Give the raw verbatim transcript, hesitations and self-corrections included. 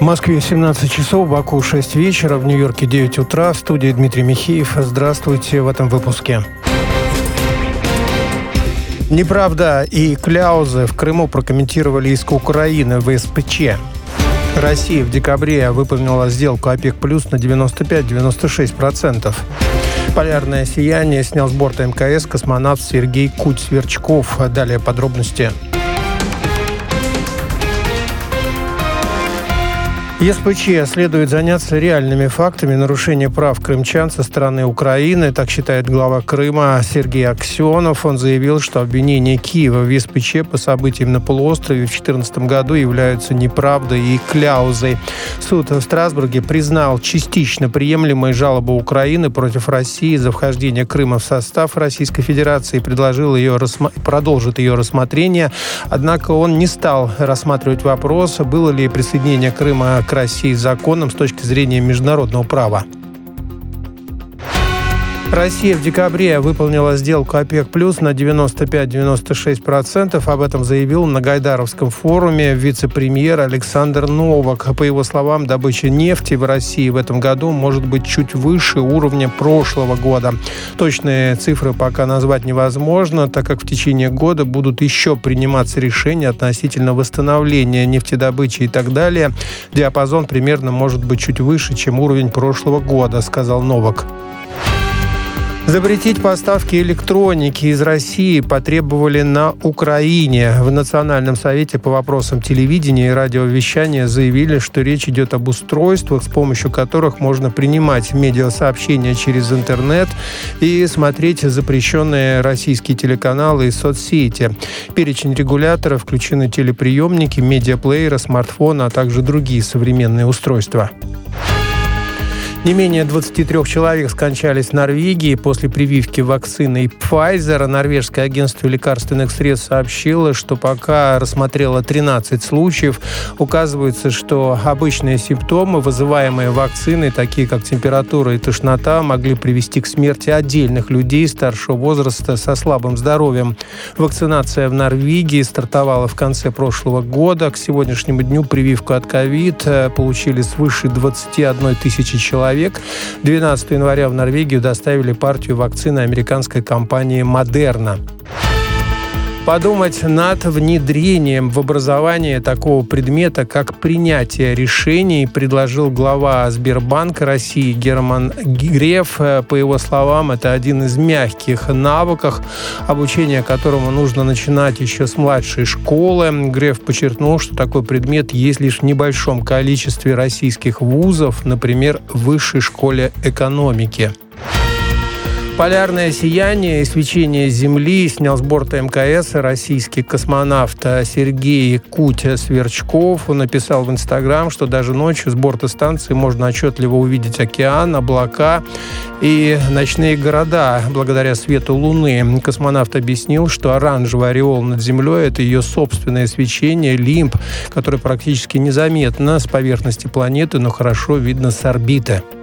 В Москве семнадцать часов, в Баку шесть вечера, в Нью-Йорке девять утра. В студии Дмитрий Михеев. Здравствуйте в этом выпуске. Неправда и кляузы в Крыму прокомментировали иск Украины в эс пэ че. Россия в декабре выполнила сделку ОПЕК+ на девяносто пять - девяносто шесть процентов. Полярное сияние снял с борта эм ка эс космонавт Сергей Куть-Сверчков. Далее подробности. эс пэ че следует заняться реальными фактами нарушения прав крымчан со стороны Украины, так считает глава Крыма Сергей Аксенов. Он заявил, что обвинения Киева в эс пэ че по событиям на полуострове в две тысячи четырнадцатом году являются неправдой и кляузой. Суд в Страсбурге признал частично приемлемые жалобы Украины против России за вхождение Крыма в состав Российской Федерации и предложил ее рассма... продолжить ее рассмотрение. Однако он не стал рассматривать вопрос, было ли присоединение Крыма к России законом с точки зрения международного права. Россия в декабре выполнила сделку ОПЕК+ на девяносто пять - девяносто шесть процентов. Об этом заявил на Гайдаровском форуме вице-премьер Александр Новак. По его словам, добыча нефти в России в этом году может быть чуть выше уровня прошлого года. Точные цифры пока назвать невозможно, так как в течение года будут еще приниматься решения относительно восстановления нефтедобычи и так далее. Диапазон примерно может быть чуть выше, чем уровень прошлого года, сказал Новак. Запретить поставки электроники из России потребовали на Украине. В Национальном совете по вопросам телевидения и радиовещания заявили, что речь идет об устройствах, с помощью которых можно принимать медиасообщения через интернет и смотреть запрещенные российские телеканалы и соцсети. В перечень регуляторов включены телеприемники, медиаплееры, смартфоны, а также другие современные устройства. Не менее двадцати трёх человек скончались в Норвегии после прививки вакциной Pfizer. Норвежское агентство лекарственных средств сообщило, что пока рассмотрело тринадцать случаев. Указывается, что обычные симптомы, вызываемые вакциной, такие как температура и тошнота, могли привести к смерти отдельных людей старшего возраста со слабым здоровьем. Вакцинация в Норвегии стартовала в конце прошлого года. К сегодняшнему дню прививку от ковид получили свыше двадцати одной тысячи человек. двенадцатого января в Норвегию доставили партию вакцины американской компании Moderna. Подумать над внедрением в образование такого предмета, как принятие решений, предложил глава Сбербанка России Герман Греф. По его словам, это один из мягких навыков, обучение которому нужно начинать еще с младшей школы. Греф подчеркнул, что такой предмет есть лишь в небольшом количестве российских вузов, например, в Высшей школе экономики. Полярное сияние и свечение Земли снял с борта эм ка эс российский космонавт Сергей Куть-Сверчков. Он написал в Инстаграм, что даже ночью с борта станции можно отчетливо увидеть океан, облака и ночные города благодаря свету Луны. Космонавт объяснил, что оранжевый ореол над Землей – это ее собственное свечение, лимб, который практически незаметно с поверхности планеты, но хорошо видно с орбиты.